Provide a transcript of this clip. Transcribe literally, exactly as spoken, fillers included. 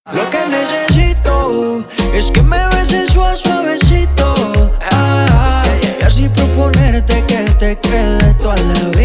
Lo que necesito es que me beses suave, suavecito, ah, y así proponerte que te quede toda la vida.